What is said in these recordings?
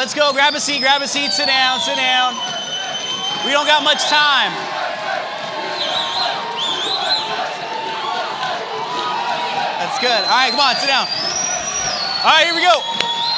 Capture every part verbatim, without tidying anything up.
let's go. Grab a seat, grab a seat, sit down, sit down. We don't got much time. That's good. All right, come on, sit down. All right, here we go.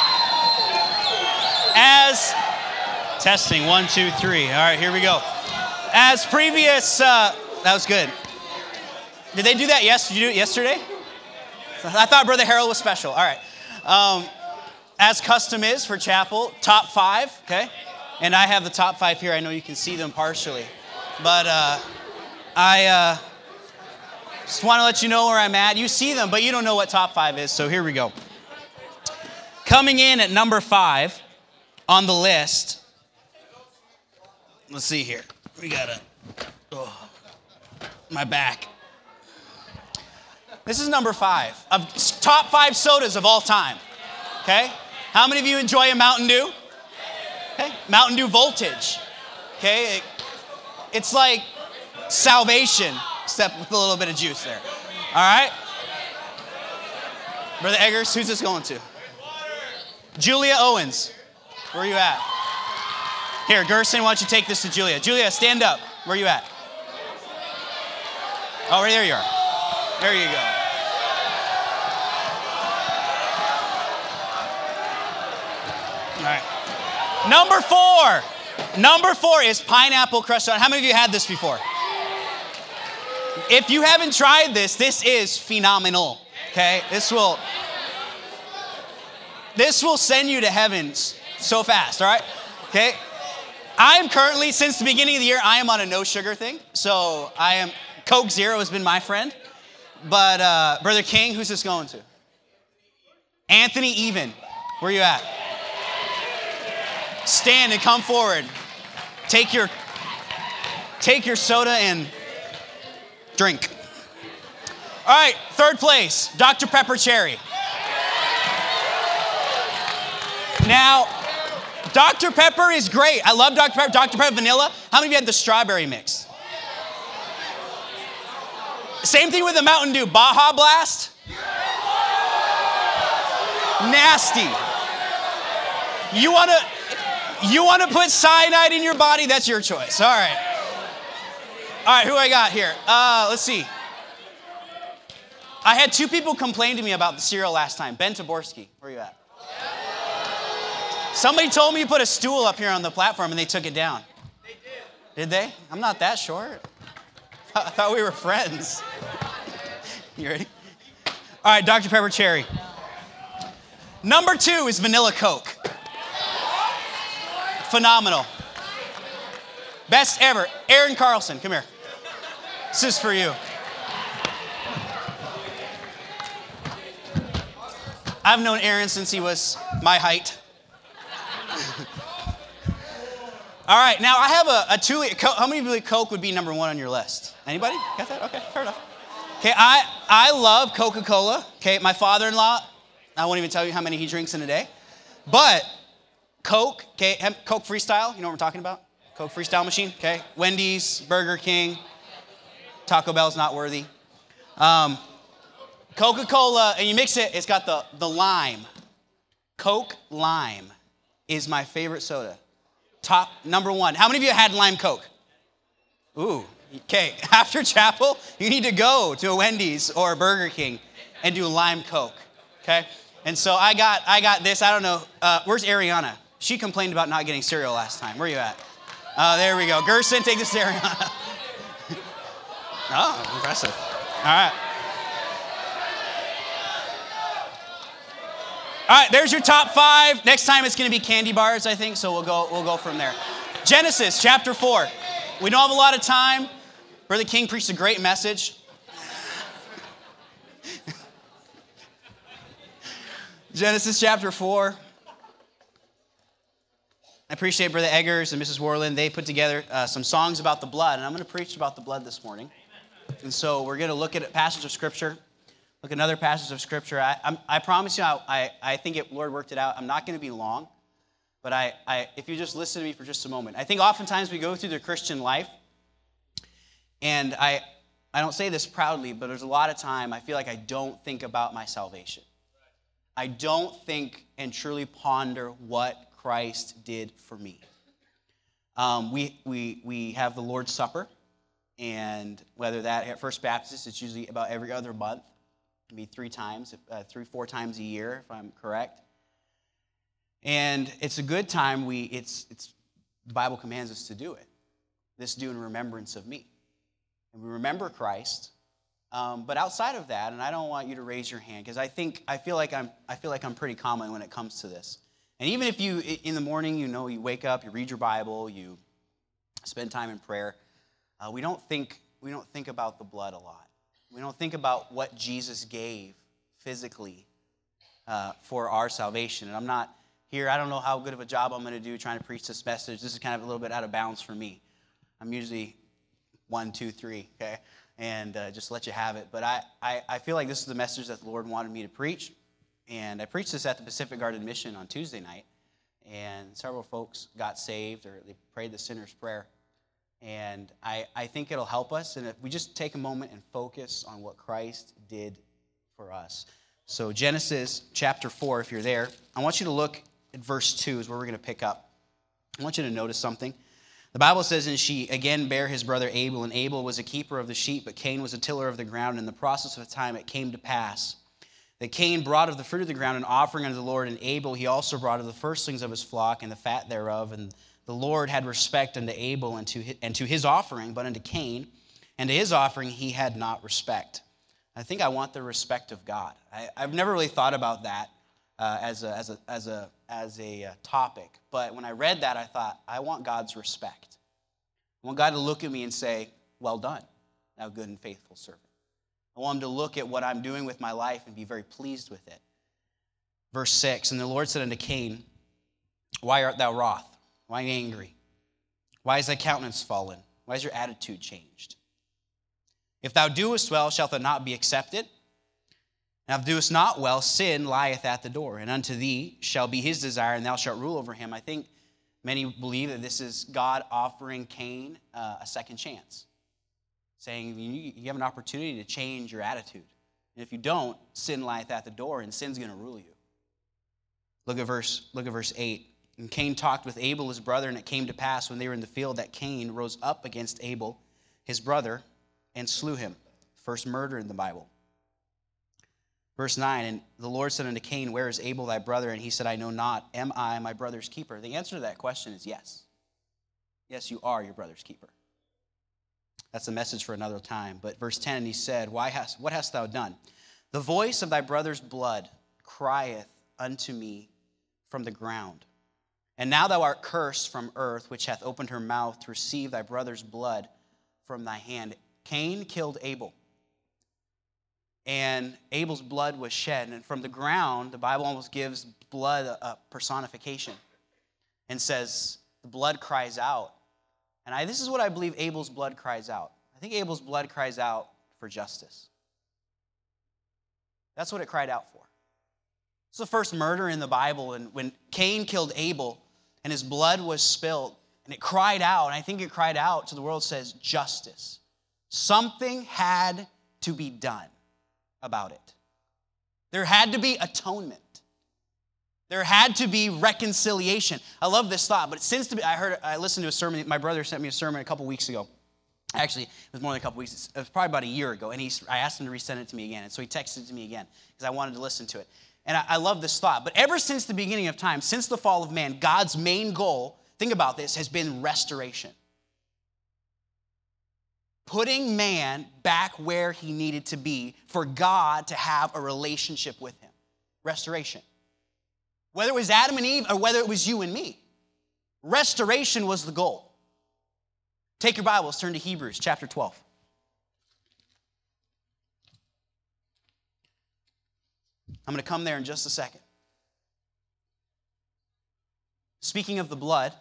As, testing, one, two, three. All right, here we go. As previous, uh, that was good. Did they do that yes? Did you do it yesterday? I thought Brother Harold was special. All right. Um, as custom is for chapel, top five, okay? And I have the top five here. I know you can see them partially. But uh, I uh, just want to let you know where I'm at. You see them, but you don't know what top five is, so here we go. Coming in at number five on the list, let's see here. We got to, oh, my back. This is number five of top five sodas of all time, okay? How many of you enjoy a Mountain Dew? Okay, Mountain Dew Voltage, okay? It, it's like salvation, except with a little bit of juice there, all right? Brother Eggers, who's this going to? Julia Owens, where are you at? Here, Gerson, why don't you take this to Julia? Julia, stand up. Where are you at? Oh, right there you are. There you go. All right. Number four. Number four is pineapple crushed on. How many of you had this before? If you haven't tried this, this is phenomenal. Okay? This will This will send you to heaven so fast, all right? Okay? I am currently, since the beginning of the year, I am on a no sugar thing. So I am, Coke Zero has been my friend. But uh, Brother King, who's this going to? Anthony Even, where you at? Stand and come forward. Take your, take your soda and drink. All right, third place, Doctor Pepper Cherry. Now, Doctor Pepper is great. I love Doctor Pepper. Doctor Pepper Vanilla. How many of you had the strawberry mix? Same thing with the Mountain Dew. Baja Blast. Nasty. You want to you want to put cyanide in your body? That's your choice. All right. All right, who I got here? Uh, let's see. I had two people complain to me about the cereal last time. Ben Taborski, where are you at? Somebody told me you put a stool up here on the platform and they took it down. They did. Did they? I'm not that short. I thought we were friends. You ready? All right, Doctor Pepper Cherry. Number two is Vanilla Coke. Phenomenal. Best ever. Aaron Carlson, come here. This is for you. I've known Aaron since he was my height. All right, now I have a, a two liter. How many of you Coke would be number one on your list? Anybody? Got that? Okay, fair enough. Okay, I, I love Coca-Cola. Okay, my father-in-law, I won't even tell you how many he drinks in a day. But Coke, okay, Coke Freestyle, you know what we're talking about? Coke Freestyle machine, okay? Wendy's, Burger King, Taco Bell's not worthy. Um, Coca-Cola, and you mix it, it's got the, the lime. Coke Lime is my favorite soda. Top, number one. How many of you had lime Coke? Ooh, okay. After chapel, you need to go to a Wendy's or a Burger King and do lime Coke, okay? And so I got I got this. I don't know. Uh, where's Ariana? She complained about not getting cereal last time. Where are you at? Oh, there we go. Gerson, take this to Ariana. Oh, impressive. All right. All right, there's your top five. Next time it's going to be candy bars, I think, so we'll go we'll go from there. Genesis chapter four. We don't have a lot of time. Brother King preached a great message. Genesis chapter four. I appreciate Brother Eggers and Missus Warland. They put together uh, some songs about the blood, and I'm going to preach about the blood this morning. And so we're going to look at a passage of Scripture. Look at another passage of Scripture. I, I'm, I promise you, I, I, I think it, Lord worked it out. I'm not going to be long, but I, I, if you just listen to me for just a moment. I think oftentimes we go through the Christian life, and I, I don't say this proudly, but there's a lot of time I feel like I don't think about my salvation. I don't think and truly ponder what Christ did for me. Um, we, we, we have the Lord's Supper, and whether that at First Baptist, it's usually about every other month. It can be three times, uh, three, four times a year, if I'm correct. And it's a good time. We, it's, it's, the Bible commands us to do it. This do in remembrance of me. And we remember Christ. Um, but outside of that, and I don't want you to raise your hand, because I think, I feel like I'm, I feel like I'm pretty common when it comes to this. And even if you, in the morning, you know, you wake up, you read your Bible, you spend time in prayer, uh, we don't think, we don't think about the blood a lot. We don't think about what Jesus gave physically uh, for our salvation. And I'm not here, I don't know how good of a job I'm going to do trying to preach this message. This is kind of a little bit out of bounds for me. I'm usually one, two, three, okay? And uh, just let you have it. But I, I, I feel like this is the message that the Lord wanted me to preach. And I preached this at the Pacific Garden Mission on Tuesday night. And several folks got saved, or they prayed the sinner's prayer. And I, I think it'll help us. And if we just take a moment and focus on what Christ did for us. So Genesis chapter four, if you're there, I want you to look at verse two is where we're going to pick up. I want you to notice something. The Bible says, and she again bare his brother Abel, and Abel was a keeper of the sheep, but Cain was a tiller of the ground. In the process of time it came to pass that Cain brought of the fruit of the ground an offering unto the Lord, and Abel he also brought of the firstlings of his flock and the fat thereof. And the Lord had respect unto Abel and to his, and to his offering, but unto Cain and to his offering he had not respect. I think I want the respect of God. I, I've never really thought about that uh, as a as a as a as a uh, topic, but when I read that, I thought I want God's respect. I want God to look at me and say, "Well done, thou good and faithful servant." I want him to look at what I'm doing with my life and be very pleased with it. Verse six, and the Lord said unto Cain, "Why art thou wroth? Why angry? Why is thy countenance fallen? Why is your attitude changed? If thou doest well, shalt thou not be accepted? And if thou doest not well, sin lieth at the door, and unto thee shall be his desire, and thou shalt rule over him." I think many believe that this is God offering Cain uh, a second chance, saying you, you have an opportunity to change your attitude. And if you don't, sin lieth at the door, and sin's going to rule you. Look at verse, look at verse eight. And Cain talked with Abel his brother, and it came to pass when they were in the field that Cain rose up against Abel his brother and slew him. First murder in the Bible. Verse nine, and the Lord said unto Cain, "Where is Abel thy brother?" And he said, "I know not. Am I my brother's keeper?" The answer to that question is yes. Yes, you are your brother's keeper. That's a message for another time. But verse ten, he said, "Why hast, what hast thou done? The voice of thy brother's blood crieth unto me from the ground. And now thou art cursed from earth, which hath opened her mouth to receive thy brother's blood from thy hand." Cain killed Abel. And Abel's blood was shed. And from the ground, the Bible almost gives blood a personification and says, the blood cries out. And I, this is what I believe Abel's blood cries out. I think Abel's blood cries out for justice. That's what it cried out for. It's the first murder in the Bible. And when Cain killed Abel and his blood was spilled, and it cried out, and I think it cried out to the world, says justice. Something had to be done about it. There had to be atonement. There had to be reconciliation. I love this thought, but it seems to be, I heard, I listened to a sermon, my brother sent me a sermon a couple weeks ago. Actually, it was more than a couple weeks, it was probably about a year ago, and he, I asked him to resend it to me again, and so he texted it to me again, because I wanted to listen to it. And I, I love this thought, but ever since the beginning of time, since the fall of man, God's main goal, think about this, has been restoration. Putting man back where he needed to be for God to have a relationship with him. Restoration. Whether it was Adam and Eve or whether it was you and me, restoration was the goal. Take your Bibles, turn to Hebrews chapter twelve. I'm going to come there in just a second. Speaking of the blood,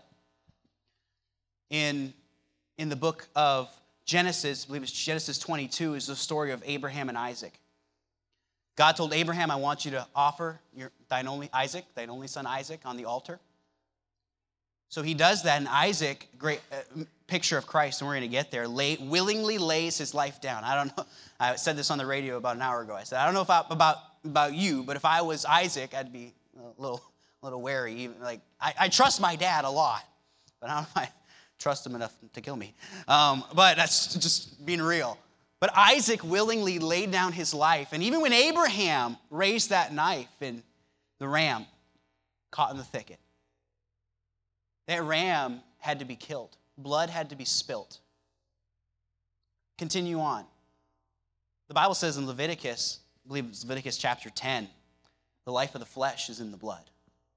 in, in the book of Genesis, I believe it's Genesis twenty-two, is the story of Abraham and Isaac. God told Abraham, "I want you to offer your, thine only Isaac, thine only son Isaac, on the altar." So he does that, and Isaac, great uh, picture of Christ, and we're going to get there, lay, willingly lays his life down. I don't know. I said this on the radio about an hour ago. I said, I don't know if I, about about you, but if I was Isaac, I'd be a little a little wary. Even like I, I trust my dad a lot, but I don't know if I trust him enough to kill me. Um, but that's just being real. But Isaac willingly laid down his life. And even when Abraham raised that knife and the ram caught in the thicket, that ram had to be killed. Blood had to be spilt. Continue on. The Bible says in Leviticus, I believe it's Leviticus chapter ten, the life of the flesh is in the blood.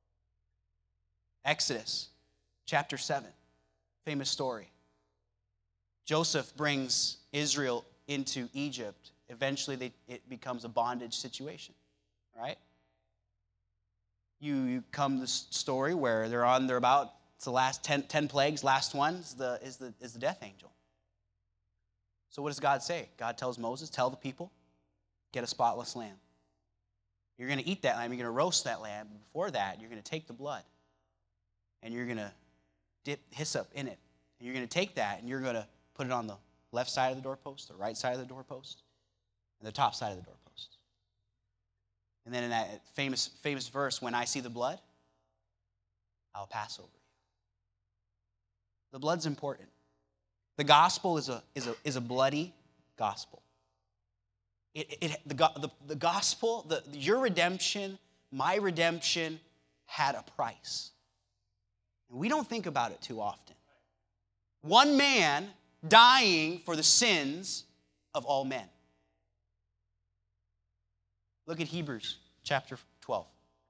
Exodus chapter seven, famous story. Joseph brings Israel into Egypt. Eventually, they, it becomes a bondage situation, right? You, you come to this story where they're on, they're about, it's the last ten, ten plagues, last one is the, is, the, is the death angel. So what does God say? God tells Moses, tell the people, get a spotless lamb. You're going to eat that lamb, you're going to roast that lamb. Before that, you're going to take the blood and you're going to dip hyssop in it. And you're going to take that and you're going to put it on the left side of the doorpost, the right side of the doorpost, and the top side of the doorpost. And then in that famous, famous verse, when I see the blood, I'll pass over you. The blood's important. The gospel is a, is a, is a bloody gospel. It, it, the, the, the gospel, the, your redemption, my redemption had a price. And we don't think about it too often. One man dying for the sins of all men. Look at Hebrews chapter twelve.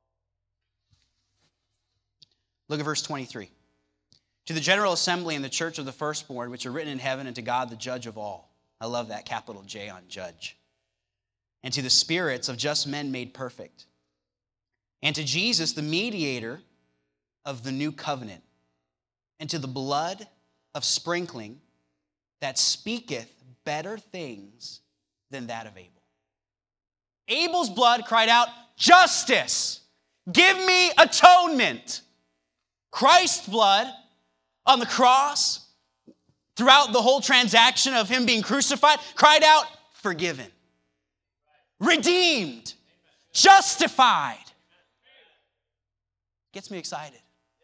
Look at verse twenty-three. To the general assembly and the church of the firstborn, which are written in heaven, and to God the judge of all. I love that capital J on judge. And to the spirits of just men made perfect. And to Jesus, the mediator of the new covenant. And to the blood of sprinkling that speaketh better things than that of Abel. Abel's blood cried out, justice, give me atonement. Christ's blood on the cross, throughout the whole transaction of him being crucified, cried out, forgiven, redeemed, justified. Gets me excited.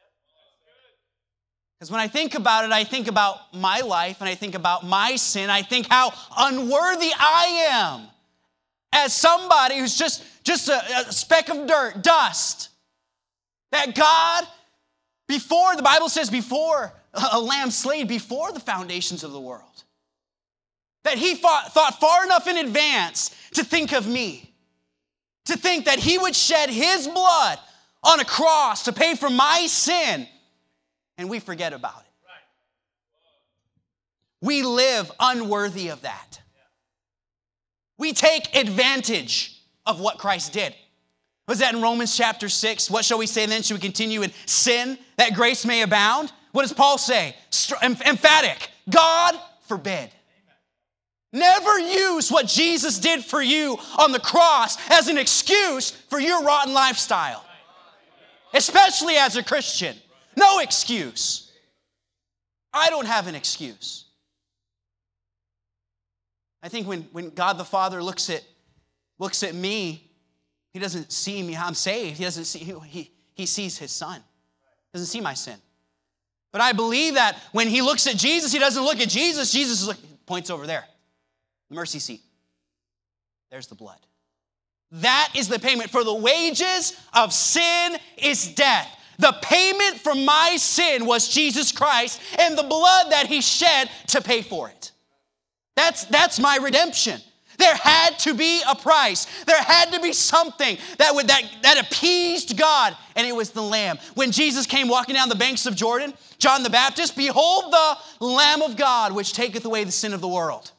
Because when I think about it, I think about my life and I think about my sin. I think how unworthy I am as somebody who's just, just a, a speck of dirt, dust. That God, before, the Bible says before a lamb slain, before the foundations of the world, that he thought, thought far enough in advance to think of me, to think that he would shed his blood on a cross to pay for my sin, and we forget about it. We live unworthy of that. We take advantage of what Christ did. Was that in Romans chapter six? What shall we say then? Should we continue in sin that grace may abound? What does Paul say? Emphatic. God forbid. Never use what Jesus did for you on the cross as an excuse for your rotten lifestyle. Especially as a Christian. No excuse. I don't have an excuse. I think when, when God the Father looks at, looks at me, he doesn't see me, I'm saved. He doesn't see, he, he sees his son. He doesn't see my sin. But I believe that when he looks at Jesus, he doesn't look at Jesus. Jesus look, points over there. The mercy seat. There's the blood. That is the payment. For the wages of sin is death. The payment for my sin was Jesus Christ and the blood that he shed to pay for it. That's, that's my redemption. There had to be a price. There had to be something that would that, that appeased God, and it was the Lamb. When Jesus came walking down the banks of Jordan, John the Baptist, behold the Lamb of God, which taketh away the sin of the world.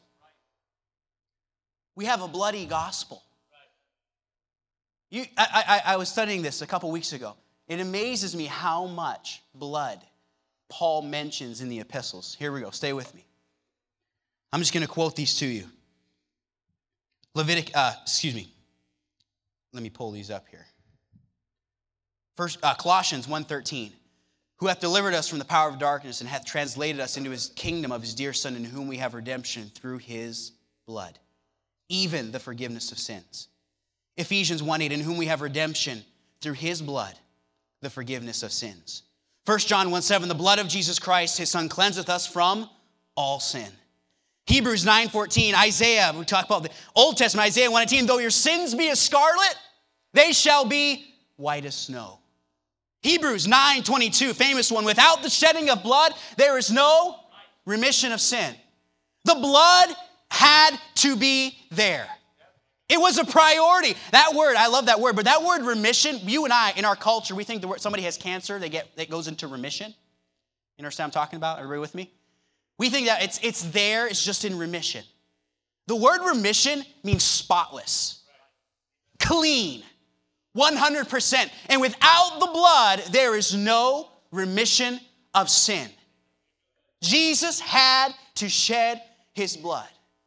We have a bloody gospel. You, I, I, I was studying this a couple weeks ago. It amazes me how much blood Paul mentions in the epistles. Here we go. Stay with me. I'm just going to quote these to you. Levitic, uh, excuse me. Let me pull these up here. First, uh, Colossians one thirteen. Who hath delivered us from the power of darkness and hath translated us into his kingdom of his dear Son, in whom we have redemption through his blood, even the forgiveness of sins. Ephesians one eight. In whom we have redemption through his blood, the forgiveness of sins. First John one seven, the blood of Jesus Christ, his son, cleanseth us from all sin. Hebrews nine fourteen, Isaiah, we talk about the Old Testament, Isaiah one eighteen, though your sins be as scarlet, they shall be white as snow. Hebrews nine twenty-two, famous one, without the shedding of blood, there is no remission of sin. The blood had to be there. It was a priority. That word, I love that word, but that word remission, you and I, in our culture, we think the word somebody has cancer, they get it goes into remission. You understand what I'm talking about? Everybody with me? We think that it's, it's there, it's just in remission. The word remission means spotless, clean, one hundred percent. And without the blood, there is no remission of sin. Jesus had to shed his blood.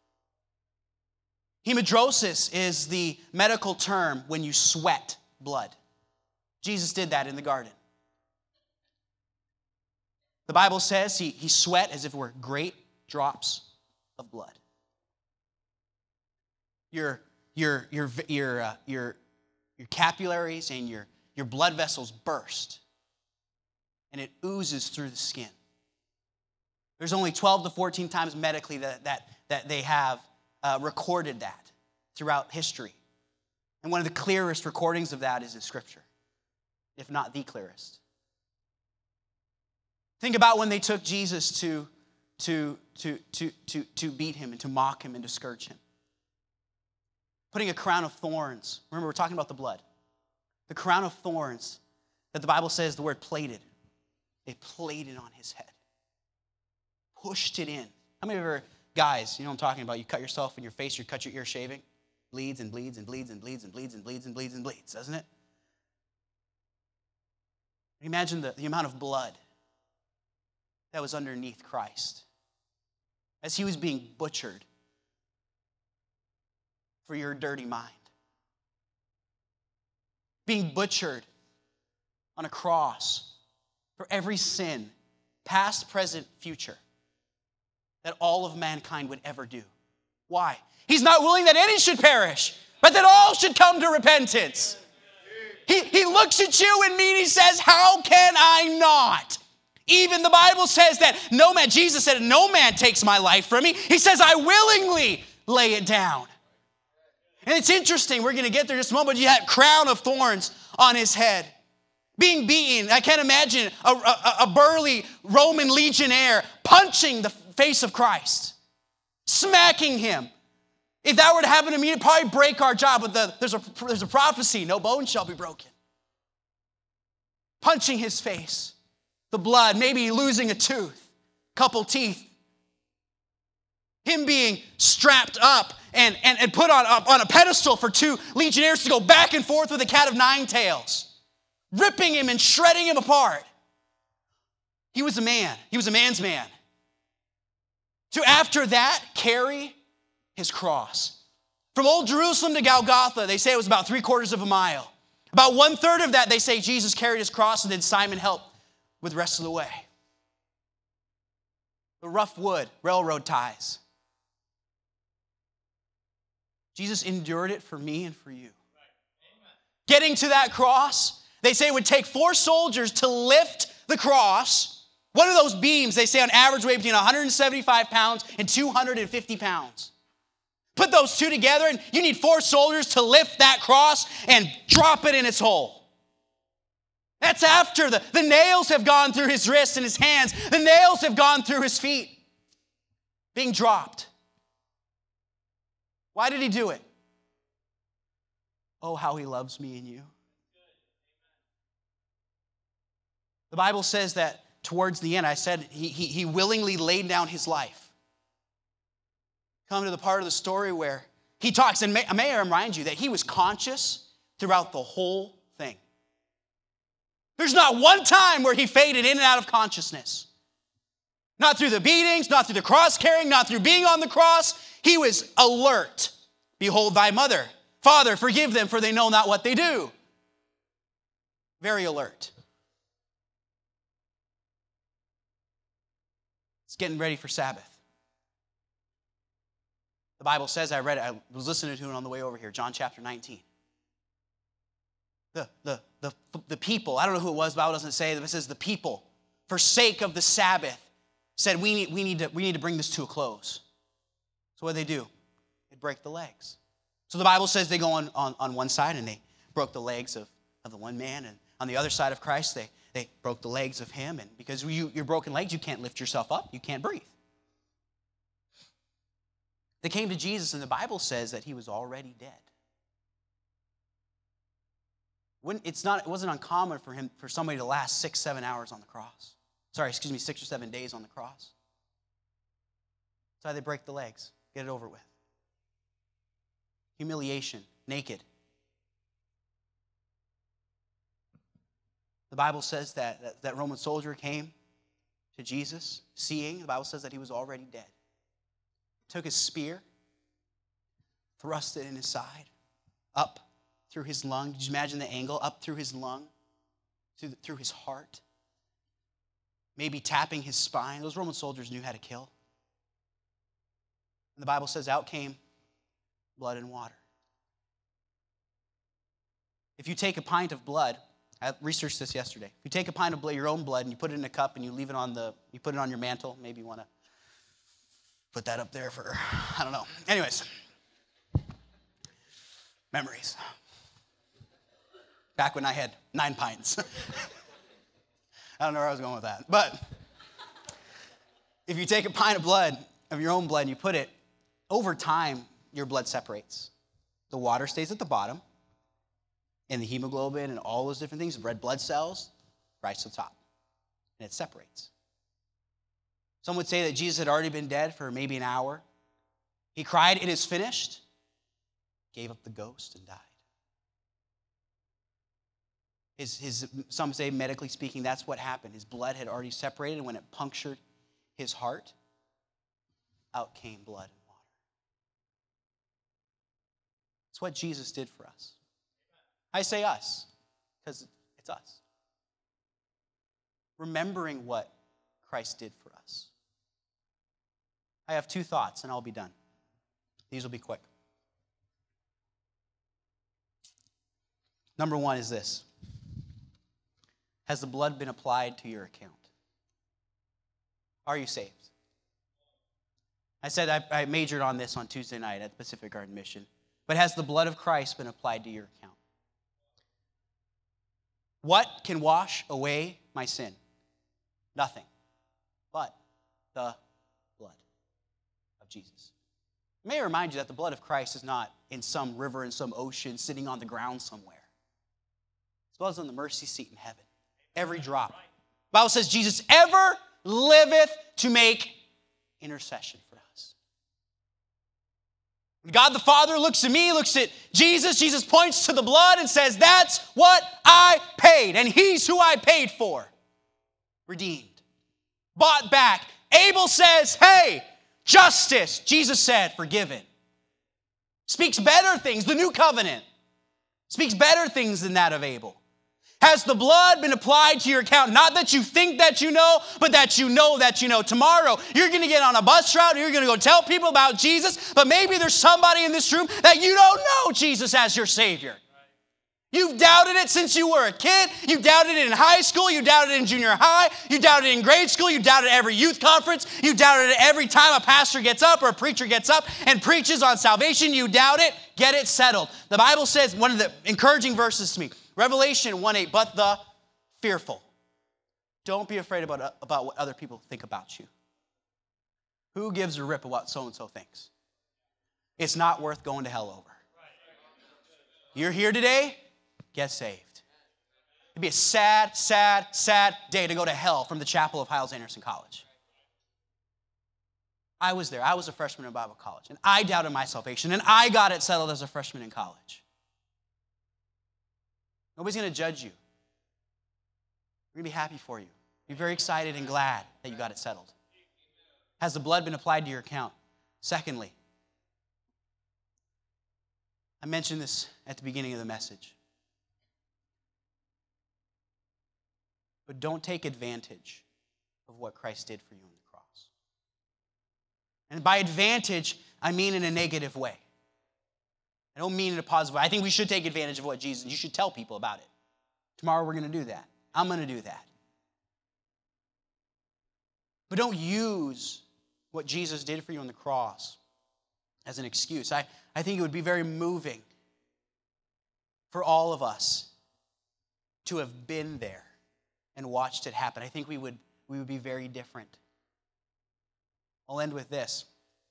Hemadrosis is the medical term when you sweat blood. Jesus did that in the garden. The Bible says he, he sweat as if it were great drops of blood. Your, your, your, your, uh, your, your capillaries and your, your blood vessels burst, and it oozes through the skin. There's only twelve to fourteen times medically that, that, that they have uh, recorded that throughout history. And one of the clearest recordings of that is in Scripture, if not the clearest. Think about when they took Jesus to, to, to, to, to, to beat him and to mock him and to scourge him. Putting a crown of thorns. Remember, we're talking about the blood. The crown of thorns that the Bible says the word plated. They plated on his head. Pushed it in. How many of you, guys, you know what I'm talking about? You cut yourself in your face, you cut your ear shaving. Bleeds and bleeds and bleeds and bleeds and bleeds and bleeds and bleeds and bleeds, doesn't it? Imagine the, the amount of blood that was underneath Christ as he was being butchered for your dirty mind. Being butchered on a cross for every sin, past, present, future, that all of mankind would ever do. Why? He's not willing that any should perish, but that all should come to repentance. He, he looks at you and me and he says, how can I not? Even the Bible says that no man, Jesus said, no man takes my life from me. He says, I willingly lay it down. And it's interesting, we're going to get there in just a moment, you had a crown of thorns on his head. Being beaten, I can't imagine a, a, a burly Roman legionnaire punching the face of Christ, smacking him. If that were to happen to me, it'd probably break our jaw, but the, there's, a, there's a prophecy, no bone shall be broken. Punching his face, the blood, maybe losing a tooth, couple teeth. Him being strapped up and, and, and put on, up on a pedestal for two legionnaires to go back and forth with a cat of nine tails, ripping him and shredding him apart. He was a man. He was a man's man. To after that, carry his cross. From Old Jerusalem to Golgotha, they say it was about three quarters of a mile. About one third of that, they say Jesus carried his cross and then Simon helped with the rest of the way. The rough wood, railroad ties. Jesus endured it for me and for you. Getting to that cross, they say it would take four soldiers to lift the cross. One of those beams, they say on average weigh between one hundred seventy-five pounds and two hundred fifty pounds. Put those two together and you need four soldiers to lift that cross and drop it in its hole. That's after the, the nails have gone through his wrists and his hands. The nails have gone through his feet. Being dropped. Why did he do it? Oh, how he loves me and you. The Bible says that towards the end, I said he, he, he willingly laid down his life. Come to the part of the story where he talks, and may, may I remind you that he was conscious throughout the whole thing. There's not one time where he faded in and out of consciousness. Not through the beatings, not through the cross carrying, not through being on the cross. He was alert. Behold thy mother. Father, forgive them, for they know not what they do. Very alert. It's getting ready for Sabbath. The Bible says, I read it, I was listening to it on the way over here, John chapter nineteen. the, the, the, the people, I don't know who it was, the Bible doesn't say, it says the people, for sake of the Sabbath, said we need, we need, to, we need to bring this to a close. So what did they do? They break the legs. So the Bible says they go on, on, on one side and they broke the legs of, of the one man, and on the other side of Christ, they, they broke the legs of him, and because you, your broken legs, you can't lift yourself up, you can't breathe. They came to Jesus, and the Bible says that he was already dead. When, it's not, it wasn't uncommon for him, for somebody to last six, seven hours on the cross. Sorry, excuse me, six or seven days on the cross. That's why they break the legs, get it over with. Humiliation, naked. The Bible says that, that that Roman soldier came to Jesus, seeing, the Bible says that he was already dead. Took his spear, thrust it in his side, up through his lung. Did you imagine the angle? Up through his lung, through, the, through his heart, maybe tapping his spine. Those Roman soldiers knew how to kill. And the Bible says out came blood and water. If you take a pint of blood, I researched this yesterday. If you take a pint of blood, your own blood, and you put it in a cup and you leave it on the, you put it on your mantle, maybe you want to put that up there for, I don't know. Anyways, memories. Back when I had nine pints. I don't know where I was going with that. But if you take a pint of blood, of your own blood, and you put it, over time, your blood separates. The water stays at the bottom, and the hemoglobin and all those different things, red blood cells, rise to the top. And it separates. Some would say that Jesus had already been dead for maybe an hour. He cried, "It is finished," gave up the ghost and died. His, his, some say, medically speaking, that's what happened. His blood had already separated, and when it punctured his heart, out came blood and water. It's what Jesus did for us. I say us, because it's us. Remembering what Christ did for us. I have two thoughts, and I'll be done. These will be quick. Number one is this. Has the blood been applied to your account? Are you saved? I said I, I majored on this on Tuesday night at the Pacific Garden Mission. But has the blood of Christ been applied to your account? What can wash away my sin? Nothing but the blood of Jesus. I may remind you that the blood of Christ is not in some river, in some ocean, sitting on the ground somewhere. His blood is on the mercy seat in heaven. Every drop. The Bible says Jesus ever liveth to make intercession for us. When God the Father looks at me, looks at Jesus, Jesus points to the blood and says, that's what I paid, and he's who I paid for. Redeemed. Bought back. Abel says, hey, justice. Jesus said, forgiven. Speaks better things. The new covenant speaks better things than that of Abel. Has the blood been applied to your account? Not that you think that you know, but that you know that you know. Tomorrow, you're going to get on a bus route, and you're going to go tell people about Jesus, but maybe there's somebody in this room that you don't know Jesus as your Savior. You've doubted it since you were a kid. You doubted it in high school. You doubted it in junior high. You doubted it in grade school. You doubted it every youth conference. You doubted it every time a pastor gets up or a preacher gets up and preaches on salvation. You doubt it. Get it settled. The Bible says, one of the encouraging verses to me, Revelation one eight, but the fearful. Don't be afraid about, about what other people think about you. Who gives a rip of what so-and-so thinks? It's not worth going to hell over. You're here today, get saved. It'd be a sad, sad, sad day to go to hell from the chapel of Hyles-Anderson College. I was there. I was a freshman in Bible college, and I doubted my salvation, and I got it settled as a freshman in college. Nobody's going to judge you. We're going to be happy for you. Be very excited and glad that you got it settled. Has the blood been applied to your account? Secondly, I mentioned this at the beginning of the message. But don't take advantage of what Christ did for you on the cross. And by advantage, I mean in a negative way. I don't mean it in a positive way. I think we should take advantage of what Jesus, you should tell people about it. Tomorrow we're going to do that. I'm going to do that. But don't use what Jesus did for you on the cross as an excuse. I, I think it would be very moving for all of us to have been there and watched it happen. I think we would, we would be very different. I'll end with this.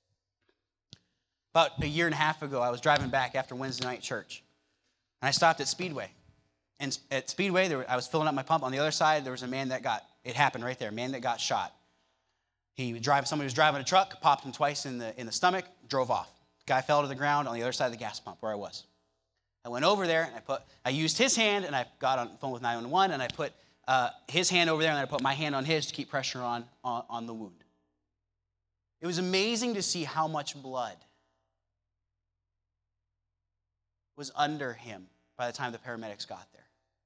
About a year and a half ago, I was driving back after Wednesday night church. And I stopped at Speedway. And at Speedway, there, I was filling up my pump. On the other side, there was a man that got, it happened right there, a man that got shot. He drive, somebody was driving a truck, popped him twice in the, in the stomach, drove off. Guy fell to the ground on the other side of the gas pump where I was. I went over there, and I put, I used his hand, and I got on the phone with nine one one, and I put uh, his hand over there, and I put my hand on his to keep pressure on, on, on the wound. It was amazing to see how much blood was under him by the time the paramedics got there.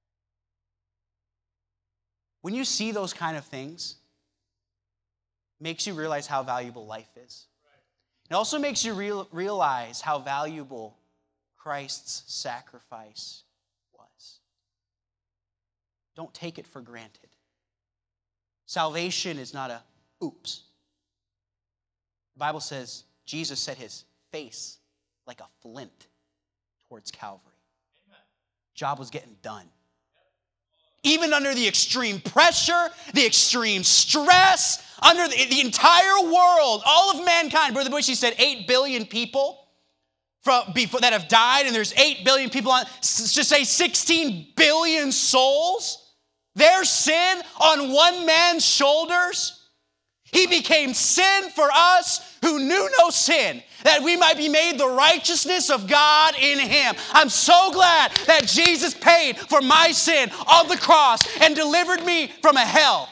When you see those kind of things, it makes you realize how valuable life is. It also makes you real, realize how valuable Christ's sacrifice was. Don't take it for granted. Salvation is not a oops. The Bible says Jesus set his face like a flint towards Calvary. Amen. Job was getting done. Even under the extreme pressure, the extreme stress, under the, the entire world, all of mankind, Brother Bushy said eight billion people from, before, that have died, and there's eight billion people on, just say sixteen billion souls. Their sin on one man's shoulders. He became sin for us who knew no sin, that we might be made the righteousness of God in him. I'm so glad that Jesus paid for my sin on the cross and delivered me from a hell.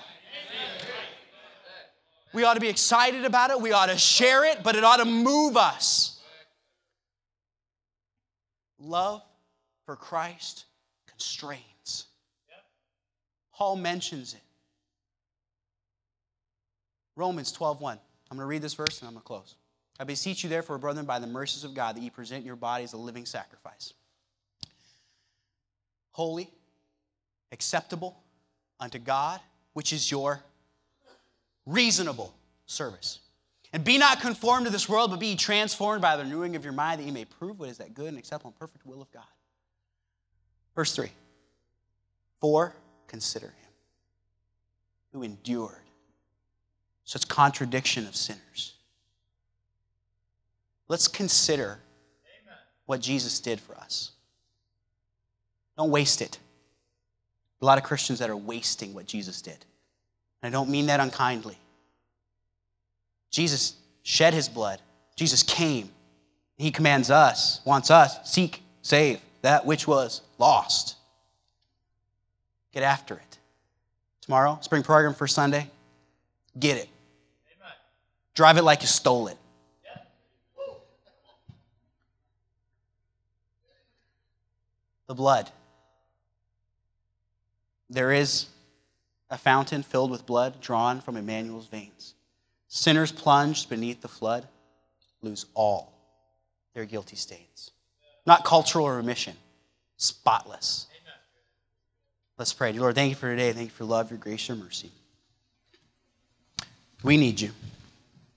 We ought to be excited about it. We ought to share it, but it ought to move us. Love for Christ constrains. Paul mentions it. Romans twelve one. I'm going to read this verse and I'm going to close. I beseech you therefore, brethren, by the mercies of God, that ye present your bodies a living sacrifice, holy, acceptable unto God, which is your reasonable service. And be not conformed to this world, but be ye transformed by the renewing of your mind, that ye may prove what is that good and acceptable and perfect will of God. Verse three. For consider him who endured such contradiction of sinners. Let's consider Amen. What Jesus did for us. Don't waste it. A lot of Christians that are wasting what Jesus did. And I don't mean that unkindly. Jesus shed his blood. Jesus came. He commands us, wants us, seek, save that which was lost. Get after it. Tomorrow, spring program for Sunday, get it. Amen. Drive it like you stole it. Yep. The blood. There is a fountain filled with blood drawn from Emmanuel's veins. Sinners plunged beneath the flood lose all their guilty stains. Not cultural remission, spotless. Amen. Let's pray. Lord, thank you for today. Thank you for love, your grace, your mercy. We need you.